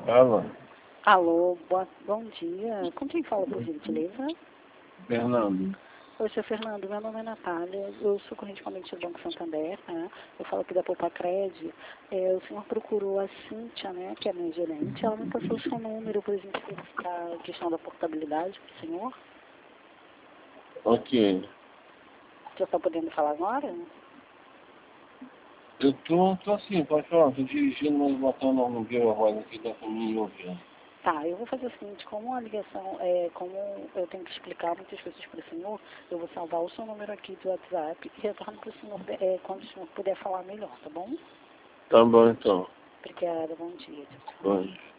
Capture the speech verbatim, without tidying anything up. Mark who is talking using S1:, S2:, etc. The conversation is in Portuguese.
S1: Alô,
S2: Alô, boa, bom dia. Com quem fala, por gentileza?
S1: Fernando.
S2: Oi, seu Fernando, meu nome é Natália, eu sou corrente do Banco Santander, né? Eu falo aqui da Popacred. É, o senhor procurou a Cíntia, né, que é a minha gerente, ela me passou o seu número para a gente verificar a questão da portabilidade para o senhor.
S1: Ok.
S2: Você está podendo falar agora?
S1: Eu tô, tô assim, pode falar, tô dirigindo, mas botando no meu a voz aqui dá pra me ouvir.
S2: Tá, eu vou fazer o seguinte, como a ligação, é, como eu tenho que explicar muitas coisas para o senhor, eu vou salvar o seu número aqui do WhatsApp e retorno para o senhor é, quando o senhor puder falar melhor, tá bom?
S1: Tá bom então.
S2: Obrigada, bom dia. Tchau, tchau.
S1: Bom.